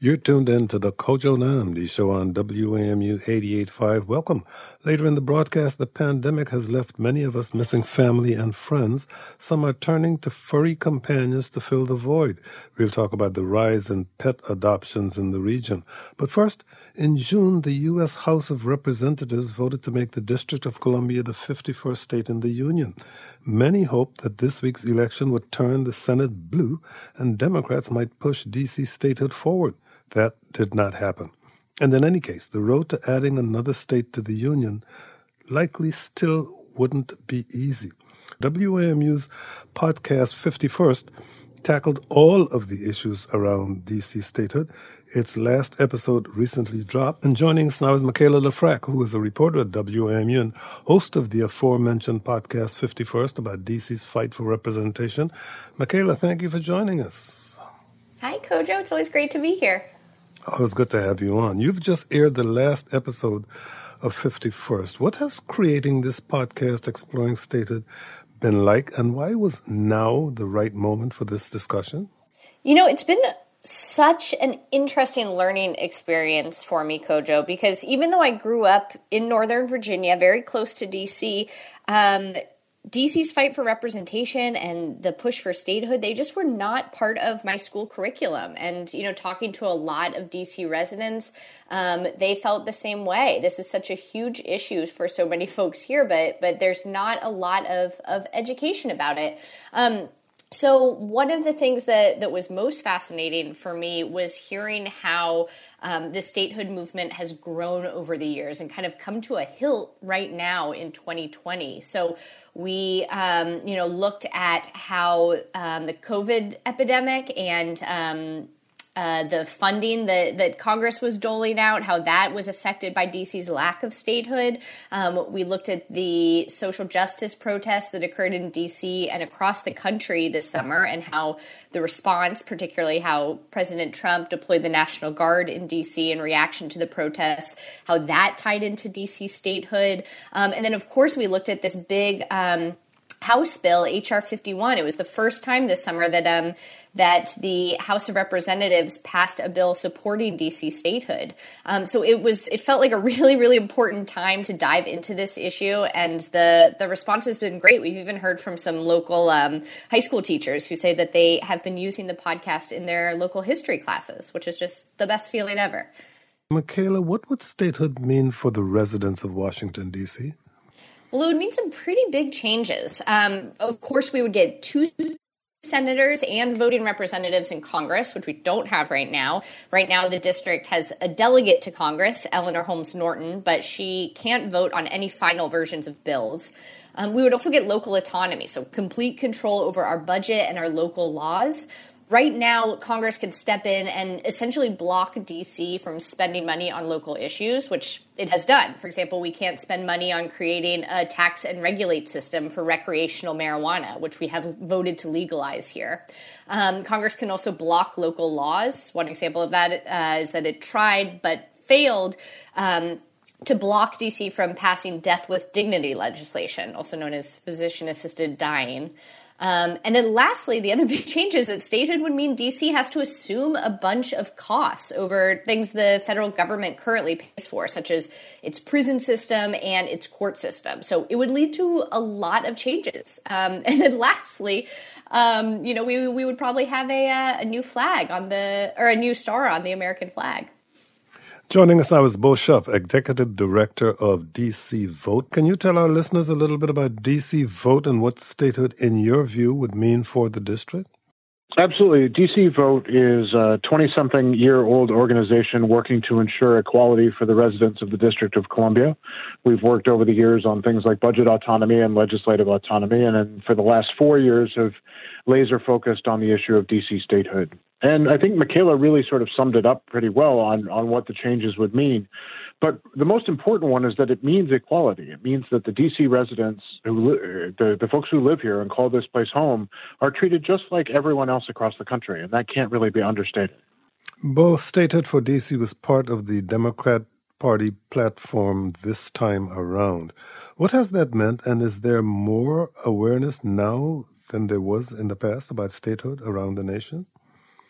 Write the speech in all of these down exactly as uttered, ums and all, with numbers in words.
You're tuned in to the Kojo Namdi show on W A M U eighty-eight point five. Welcome. Later in the broadcast, the pandemic has left many of us missing family and friends. Some are turning to furry companions to fill the void. We'll talk about the rise in pet adoptions in the region. But first, in June, the U S House of Representatives voted to make the District of Columbia the fifty-first state in the Union. Many hoped that this week's election would turn the Senate blue and Democrats might push D C statehood forward. That did not happen. And in any case, the road to adding another state to the Union likely still wouldn't be easy. W A M U's podcast fifty-first tackled all of the issues around D C statehood. Its last episode recently dropped. And joining us now is Michaela Lefrak, who is a reporter at W A M U and host of the aforementioned podcast fifty-first about D C's fight for representation. Michaela, thank you for joining us. Hi, Kojo. It's always great to be here. Oh, it's good to have you on. You've just aired the last episode of fifty-first. What has creating this podcast, Exploring Statehood, been like, and why was now the right moment for this discussion? You know, it's been such an interesting learning experience for me, Kojo, because even though I grew up in Northern Virginia, very close to D C, um, D C's fight for representation and the push for statehood, they just were not part of my school curriculum. And, you know, talking to a lot of D C residents, um, they felt the same way. This is such a huge issue for so many folks here, but but there's not a lot of, of education about it. Um, So one of the things that, that was most fascinating for me was hearing how um, the statehood movement has grown over the years and kind of come to a hilt right now in twenty twenty. So we, um, you know, looked at how um, the COVID epidemic and um Uh, the funding that, that Congress was doling out, how that was affected by D C's lack of statehood. Um, we looked at the social justice protests that occurred in D C and across the country this summer and how the response, particularly how President Trump deployed the National Guard in D C in reaction to the protests, how that tied into D C statehood. Um, and then, of course, we looked at this big um, House bill, H R fifty-one. It was the first time this summer that um, that the House of Representatives passed a bill supporting D C statehood. Um, so it was it felt like a really, really important time to dive into this issue, and the the response has been great. We've even heard from some local um, high school teachers who say that they have been using the podcast in their local history classes, which is just the best feeling ever. Michaela, what would statehood mean for the residents of Washington, D C? Well, it would mean some pretty big changes. Um, of course, we would get two senators and voting representatives in Congress, which we don't have right now. Right now, the district has a delegate to Congress, Eleanor Holmes Norton, but she can't vote on any final versions of bills. Um, we would also get local autonomy, so complete control over our budget and our local laws. Right now, Congress could step in and essentially block D C from spending money on local issues, which it has done. For example, we can't spend money on creating a tax and regulate system for recreational marijuana, which we have voted to legalize here. Um, Congress can also block local laws. One example of that uh, is that it tried but failed um, to block D C from passing death with dignity legislation, also known as physician-assisted dying. Um, and then lastly, the other big change is that statehood would mean D C has to assume a bunch of costs over things the federal government currently pays for, such as its prison system and its court system. So it would lead to a lot of changes. Um, and then lastly, um, you know, we we would probably have a, a new flag on the, or a new star on the American flag. Joining us now is Bo Shuff, Executive Director of D C Vote. Can you tell our listeners a little bit about D C Vote and what statehood, in your view, would mean for the district? Absolutely. D C Vote is a twenty-something-year-old organization working to ensure equality for the residents of the District of Columbia. We've worked over the years on things like budget autonomy and legislative autonomy, and then for the last four years have laser-focused on the issue of D C statehood. And I think Michaela really sort of summed it up pretty well on, on what the changes would mean. But the most important one is that it means equality. It means that the D C residents, who li- the, the folks who live here and call this place home, are treated just like everyone else across the country, and that can't really be understated. Both statehood for D C was part of the Democrat Party platform this time around. What has that meant, and is there more awareness now than there was in the past about statehood around the nation?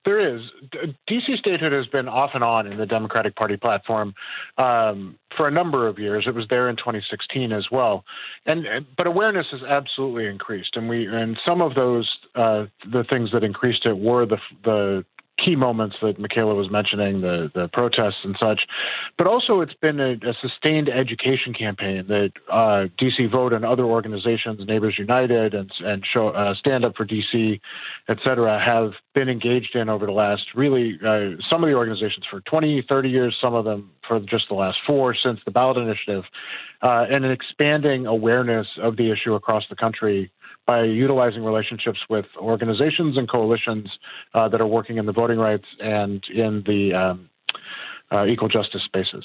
There is. D C statehood has been off and on in the Democratic Party platform um, for a number of years. It was there in twenty sixteen as well, and but awareness has absolutely increased. And we and some of those uh, the things that increased it were the the key moments that Michaela was mentioning, the the protests and such. But also, it's been a, a sustained education campaign that uh, D C Vote and other organizations, Neighbors United and and show, uh, Stand Up for D C, et cetera, have been engaged in over the last really uh, some of the organizations for twenty, thirty years, some of them for just the last four since the ballot initiative, uh, and an expanding awareness of the issue across the country by utilizing relationships with organizations and coalitions uh, that are working in the voting rights and in the um, uh, equal justice spaces.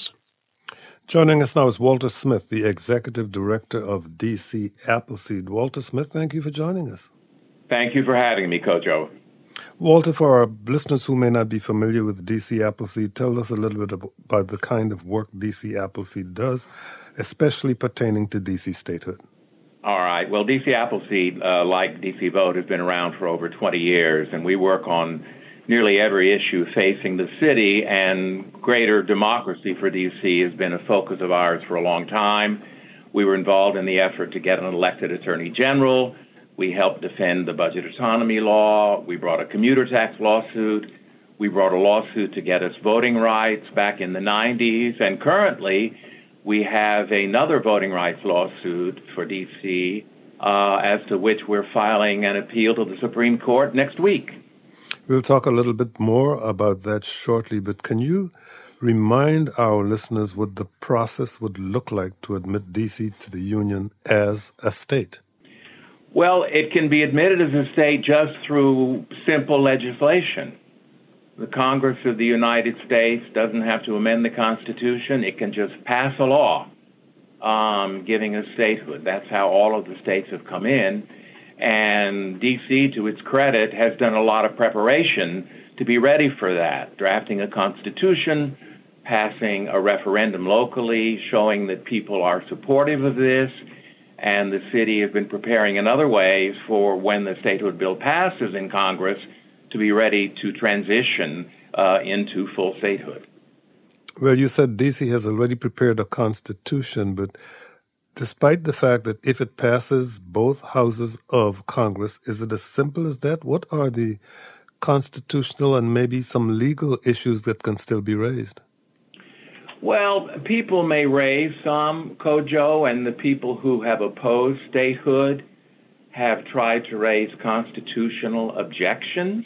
Joining us now is Walter Smith, the Executive Director of D C Appleseed. Walter Smith, thank you for joining us. Thank you for having me, Kojo. Walter, for our listeners who may not be familiar with D C Appleseed, tell us a little bit about the kind of work D C Appleseed does, especially pertaining to D C statehood. All right. Well, D C Appleseed, uh, like D C Vote, has been around for over twenty years, and we work on nearly every issue facing the city, and greater democracy for D C has been a focus of ours for a long time. We were involved in the effort to get an elected attorney general. We helped defend the budget autonomy law. We brought a commuter tax lawsuit. We brought a lawsuit to get us voting rights back in the nineties, and currently we have another voting rights lawsuit for D C, uh, as to which we're filing an appeal to the Supreme Court next week. We'll talk a little bit more about that shortly, but can you remind our listeners what the process would look like to admit D C to the Union as a state? Well, it can be admitted as a state just through simple legislation. The Congress of the United States doesn't have to amend the Constitution. It can just pass a law um, giving us statehood. That's how all of the states have come in. And D C, to its credit, has done a lot of preparation to be ready for that, drafting a constitution, passing a referendum locally, showing that people are supportive of this. And the city has been preparing in other ways for when the statehood bill passes in Congress to be ready to transition uh, into full statehood. Well, you said D C has already prepared a constitution, but despite the fact that if it passes both houses of Congress, is it as simple as that? What are the constitutional and maybe some legal issues that can still be raised? Well, people may raise some, Kojo, and the people who have opposed statehood have tried to raise constitutional objections.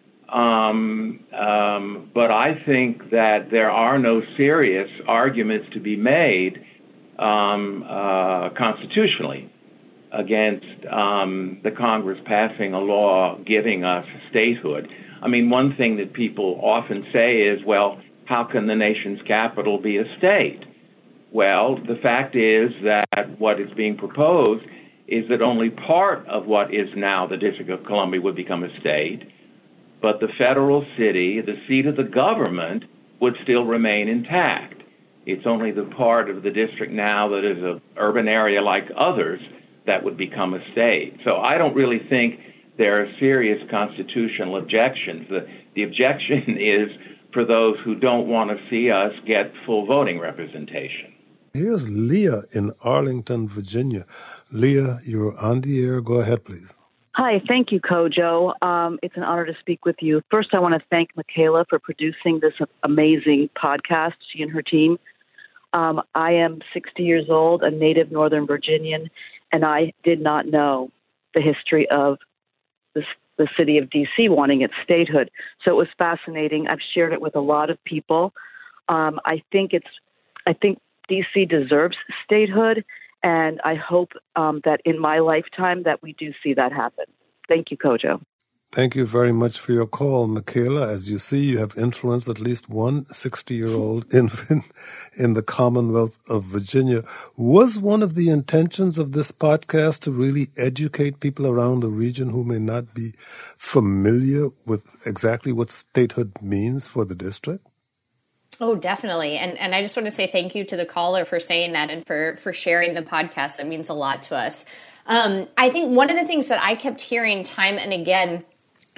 Um, um, but I think that there are no serious arguments to be made um, uh, constitutionally against um, the Congress passing a law giving us statehood. I mean, one thing that people often say is, well, how can the nation's capital be a state? Well, the fact is that what is being proposed is that only part of what is now the District of Columbia would become a state, but the federal city, the seat of the government, would still remain intact. It's only the part of the district now that is an urban area like others that would become a state. So I don't really think there are serious constitutional objections. The, the objection is for those who don't want to see us get full voting representation. Here's Leah in Arlington, Virginia. Leah, you're on the air. Go ahead, please. Hi, thank you, Kojo. Um, it's an honor to speak with you. First, I want to thank Michaela for producing this amazing podcast, she and her team. Um, I am sixty years old, a native Northern Virginian, and I did not know the history of this, the city of D C wanting its statehood. So it was fascinating. I've shared it with a lot of people. Um, I think it's, I think D C deserves statehood, and I hope um, that in my lifetime that we do see that happen. Thank you, Kojo. Thank you very much for your call, Michaela. As you see, you have influenced at least one sixty-year-old infant in the Commonwealth of Virginia. Was one of the intentions of this podcast to really educate people around the region who may not be familiar with exactly what statehood means for the district? Oh, definitely. And and I just want to say thank you to the caller for saying that and for, for sharing the podcast. That means a lot to us. Um, I think one of the things that I kept hearing time and again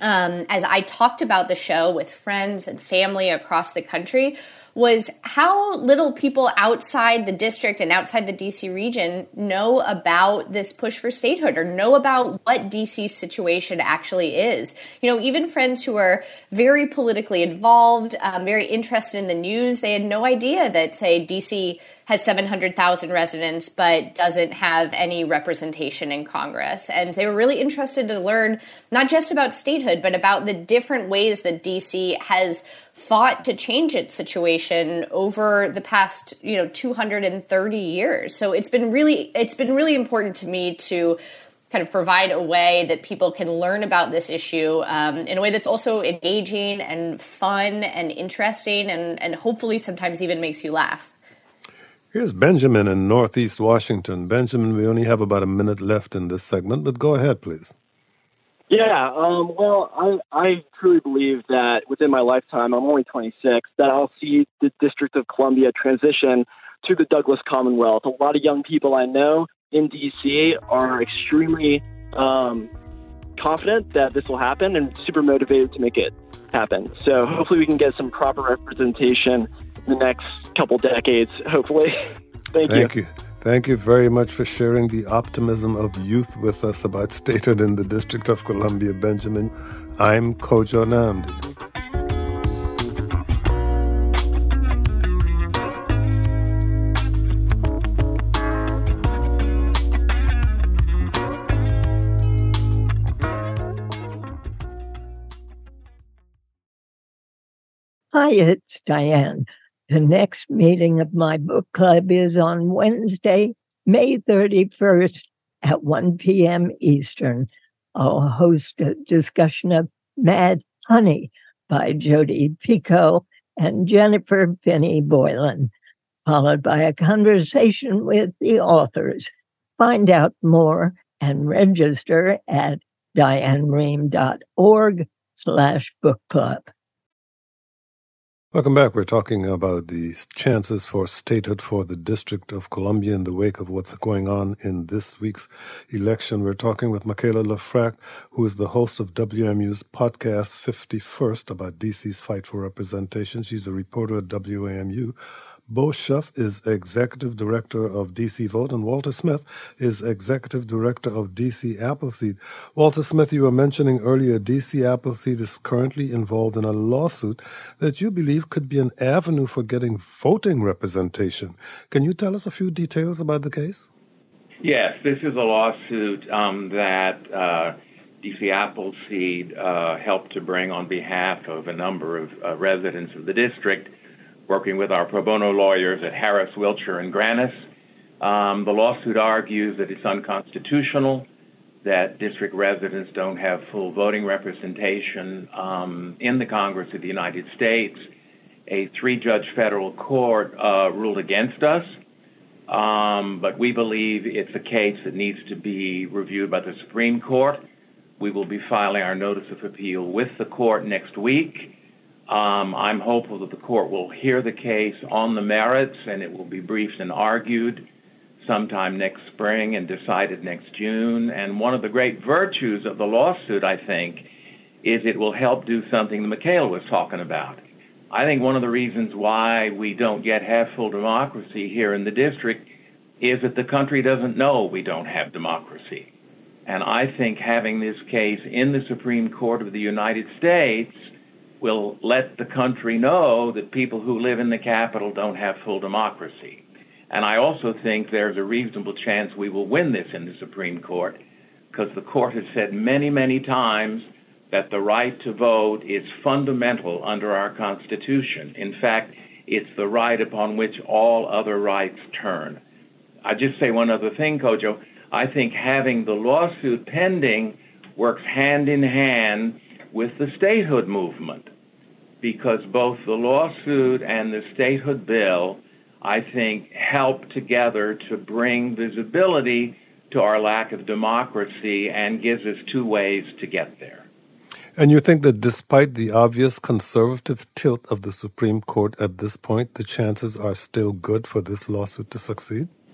um, as I talked about the show with friends and family across the country was how little people outside the district and outside the D C region know about this push for statehood or know about what D C's situation actually is. You know, even friends who are very politically involved, um, very interested in the news, they had no idea that, say, D C has seven hundred thousand residents but doesn't have any representation in Congress. And they were really interested to learn not just about statehood, but about the different ways that D C has fought to change its situation over the past, you know, two hundred thirty years. So it's been really, it's been really important to me to kind of provide a way that people can learn about this issue um, in a way that's also engaging and fun and interesting and, and hopefully sometimes even makes you laugh. Here's Benjamin in Northeast Washington. Benjamin, we only have about a minute left in this segment, but go ahead, please. Yeah, um, well, I, I truly believe that within my lifetime, I'm only twenty-six, that I'll see the District of Columbia transition to the Douglas Commonwealth. A lot of young people I know in D C are extremely um, confident that this will happen and super motivated to make it happen. So hopefully we can get some proper representation in the next couple decades, hopefully. Thank, Thank you. you. Thank you very much for sharing the optimism of youth with us about statehood in the District of Columbia, Benjamin. I'm Kojo Nnamdi. Hi, it's Diane. The next meeting of my book club is on Wednesday, May thirty-first at one p.m. Eastern. I'll host a discussion of Mad Honey by Jodi Picoult and Jennifer Finney Boylan, followed by a conversation with the authors. Find out more and register at dianerehm.org slash book club. Welcome back. We're talking about the chances for statehood for the District of Columbia in the wake of what's going on in this week's election. We're talking with Michaela LeFrak, who is the host of W M U's podcast fifty-first about D C's fight for representation. She's a reporter at W M U. Bo Schuff is Executive Director of D C Vote, and Walter Smith is Executive Director of D C Appleseed. Walter Smith, you were mentioning earlier, D C Appleseed is currently involved in a lawsuit that you believe could be an avenue for getting voting representation. Can you tell us a few details about the case? Yes, this is a lawsuit um, that uh, D C Appleseed uh, helped to bring on behalf of a number of uh, residents of the district, working with our pro bono lawyers at Harris, Wiltshire, and Grannis. Um, the lawsuit argues that it's unconstitutional, that district residents don't have full voting representation um, in the Congress of the United States. A three-judge federal court uh, ruled against us, um, but we believe it's a case that needs to be reviewed by the Supreme Court. We will be filing our notice of appeal with the court next week. Um, I'm hopeful that the court will hear the case on the merits and it will be briefed and argued sometime next spring and decided next June. And one of the great virtues of the lawsuit, I think, is it will help do something that Michaela was talking about. I think one of the reasons why we don't yet have full democracy here in the district is that the country doesn't know we don't have democracy. And I think having this case in the Supreme Court of the United States will let the country know that people who live in the Capitol don't have full democracy. And I also think there's a reasonable chance we will win this in the Supreme Court, because the court has said many, many times that the right to vote is fundamental under our Constitution. In fact, it's the right upon which all other rights turn. I'll just say one other thing, Kojo. I think having the lawsuit pending works hand in hand with the statehood movement, because both the lawsuit and the statehood bill, I think, help together to bring visibility to our lack of democracy and gives us two ways to get there. And you think that despite the obvious conservative tilt of the Supreme Court at this point, the chances are still good for this lawsuit to succeed?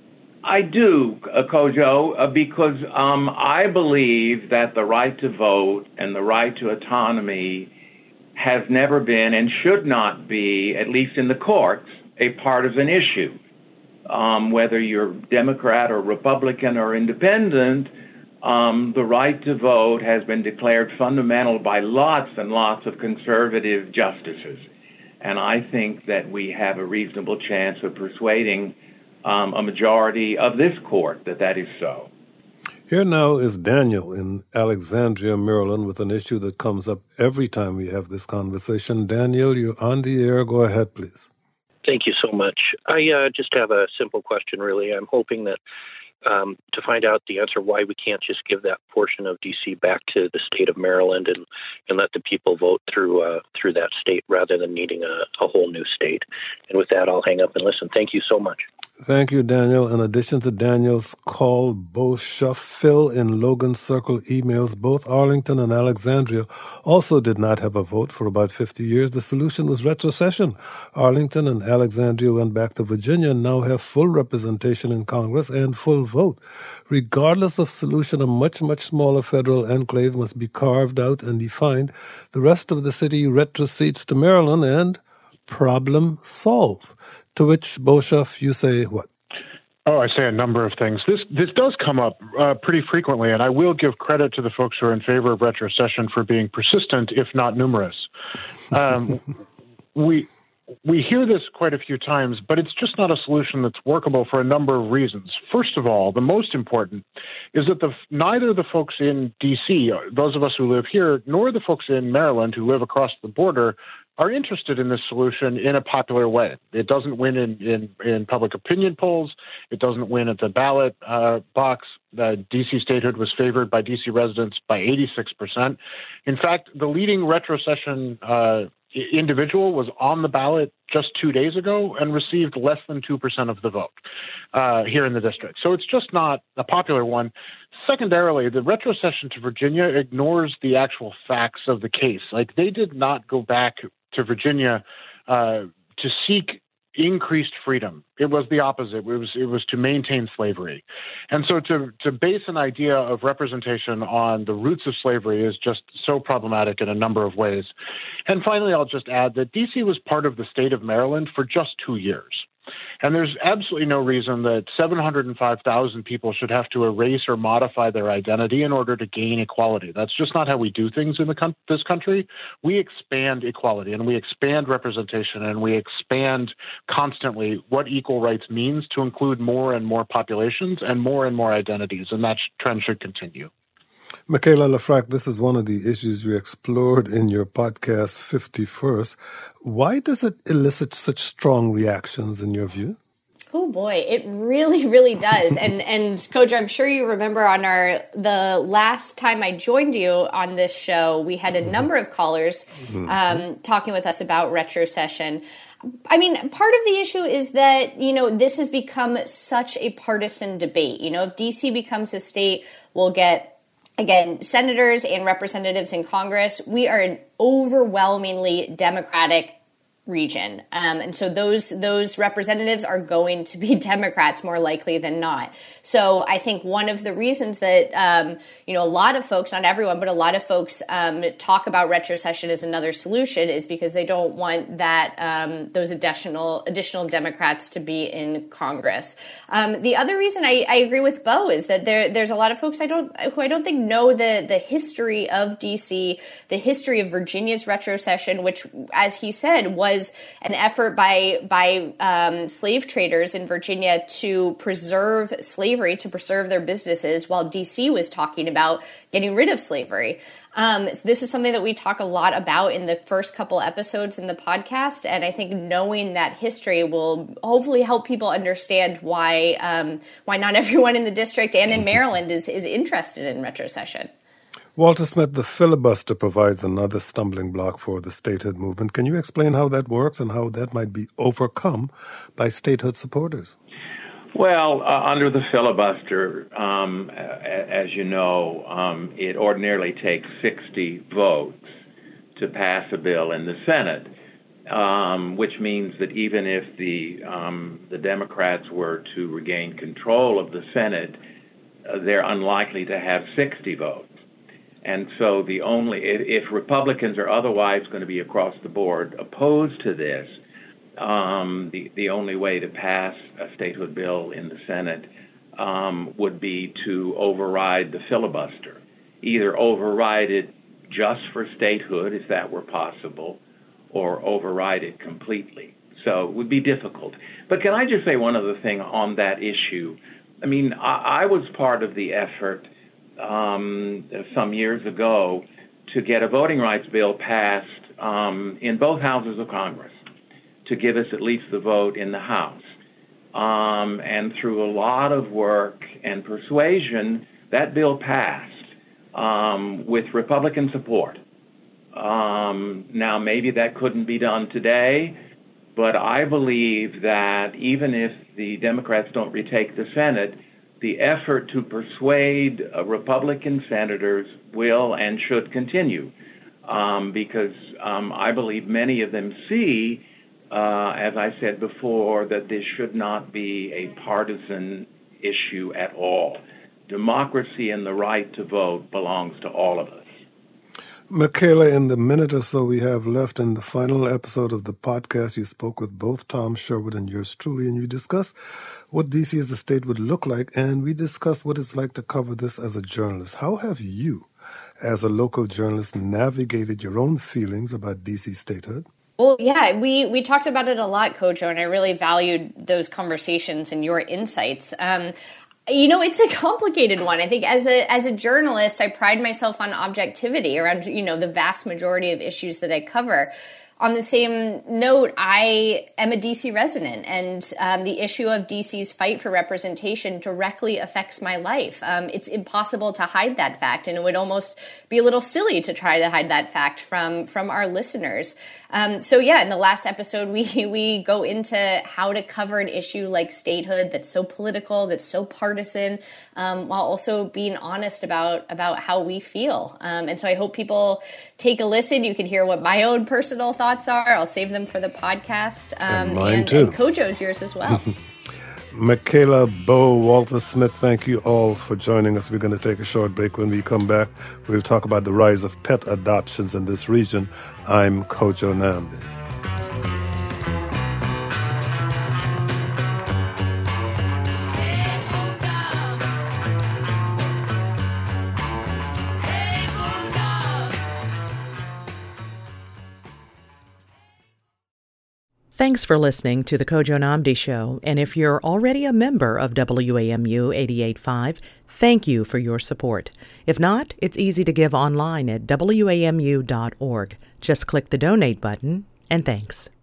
I do, uh, Kojo, uh, because um, I believe that the right to vote and the right to autonomy has never been and should not be, at least in the courts, a partisan issue. Um, whether you're Democrat or Republican or independent, um, the right to vote has been declared fundamental by lots and lots of conservative justices. And I think that we have a reasonable chance of persuading um, a majority of this court that that is so. Here now is Daniel in Alexandria, Maryland, with an issue that comes up every time we have this conversation. Daniel, you're on the air. Go ahead, please. Thank you so much. I uh, just have a simple question, really. I'm hoping that um, to find out the answer why we can't just give that portion of D C back to the state of Maryland and, and let the people vote through uh, through that state rather than needing a, a whole new state. And with that, I'll hang up and listen. Thank you so much. Thank you, Daniel. In addition to Daniel's call, Bo Shuff, Phil in Logan Circle emails, both Arlington and Alexandria also did not have a vote for about fifty years. The solution was retrocession. Arlington and Alexandria went back to Virginia and now have full representation in Congress and full vote. Regardless of solution, a much, much smaller federal enclave must be carved out and defined. The rest of the city retrocedes to Maryland and problem solved. To which, Boshoff, you say what? Oh, I say a number of things. This this does come up uh, pretty frequently, and I will give credit to the folks who are in favor of retrocession for being persistent, if not numerous. Um, we we hear this quite a few times, but it's just not a solution that's workable for a number of reasons. First of all, the most important is that the neither the folks in D C, those of us who live here, nor the folks in Maryland who live across the border are interested in this solution in a popular way. It doesn't win in, in, in public opinion polls. It doesn't win at the ballot uh, box. The D C statehood was favored by D C residents by eighty-six percent. In fact, the leading retrocession uh, individual was on the ballot just two days ago and received less than two percent of the vote uh, here in the district. So it's just not a popular one. Secondarily, the retrocession to Virginia ignores the actual facts of the case. Like, they did not go back to Virginia uh, to seek increased freedom. It was the opposite. It was it was to maintain slavery. And so to to base an idea of representation on the roots of slavery is just so problematic in a number of ways. And finally, I'll just add that D C was part of the state of Maryland for just two years. And there's absolutely no reason that seven hundred five thousand people should have to erase or modify their identity in order to gain equality. That's just not how we do things in the con- this country. We expand equality and we expand representation and we expand constantly what equal rights means to include more and more populations and more and more identities. And that sh- trend should continue. Michaela Lefrak, this is one of the issues you explored in your podcast, fifty-first. Why does it elicit such strong reactions in your view? Oh boy, it really, really does. and and Coach, I'm sure you remember on our the last time I joined you on this show, we had a number of callers um, talking with us about retrocession. I mean, part of the issue is that, you know, this has become such a partisan debate. You know, if D C becomes a state, we'll get, again, senators and representatives in Congress. We are an overwhelmingly Democratic region. Um, and so those those representatives are going to be Democrats more likely than not. So I think one of the reasons that, um, you know, a lot of folks, not everyone, but a lot of folks um, talk about retrocession as another solution is because they don't want that um, those additional additional Democrats to be in Congress. Um, the other reason I, I agree with Bo is that there there's a lot of folks I don't who I don't think know the the history of D C, the history of Virginia's retrocession, which, as he said, was an effort by by um, slave traders in Virginia to preserve slavery, to preserve their businesses, while D C was talking about getting rid of slavery. Um, this is something that we talk a lot about in the first couple episodes in the podcast, and I think knowing that history will hopefully help people understand why um, why not everyone in the district and in Maryland is is interested in retrocession. Walter Smith, the filibuster provides another stumbling block for the statehood movement. Can you explain how that works and how that might be overcome by statehood supporters? Well, uh, under the filibuster, um, as you know, um, it ordinarily takes sixty votes to pass a bill in the Senate. um, which means that even if the um, the Democrats were to regain control of the Senate, uh, they're unlikely to have sixty votes. And so the only, if, if Republicans are otherwise going to be across the board opposed to this, um, the, the only way to pass a statehood bill in the Senate um, would be to override the filibuster, either override it just for statehood, if that were possible, or override it completely. So it would be difficult. But can I just say one other thing on that issue? I mean, I, I was part of the effort Um, some years ago to get a voting rights bill passed um, in both houses of Congress to give us at least the vote in the House. Um, and through a lot of work and persuasion, that bill passed um, with Republican support. Um, now, maybe that couldn't be done today, but I believe that even if the Democrats don't retake the Senate, the effort to persuade uh, Republican senators will and should continue, um, because um, I believe many of them see, uh, as I said before, that this should not be a partisan issue at all. Democracy and the right to vote belongs to all of us. Michaela, in the minute or so we have left in the final episode of the podcast, you spoke with both Tom Sherwood and yours truly, and you discussed what D C as a state would look like, and we discussed what it's like to cover this as a journalist. How have you, as a local journalist, navigated your own feelings about D C statehood? Well, yeah, we, we talked about it a lot, Kojo, and I really valued those conversations and your insights. Um, You know, it's a complicated one. I think as a as a journalist, I pride myself on objectivity around, you know, the vast majority of issues that I cover. On the same note, I am a D C resident, and um, the issue of D C's fight for representation directly affects my life. Um, it's impossible to hide that fact, and it would almost be a little silly to try to hide that fact from from our listeners. Um, so yeah, in the last episode, we we go into how to cover an issue like statehood that's so political, that's so partisan, um, while also being honest about about how we feel. Um, and so I hope people take a listen. You can hear what my own personal thoughts are. I'll save them for the podcast. Um, and mine and, too. And Kojo's yours as well. Michaela, Bo, Walter Smith, thank you all for joining us. We're going to take a short break. When we come back, we'll talk about the rise of pet adoptions in this region. I'm Kojo Nnamdi. Thanks for listening to the Kojo Nnamdi Show, and if you're already a member of W A M U eighty-eight point five, thank you for your support. If not, it's easy to give online at W A M U dot org. Just click the donate button, and thanks.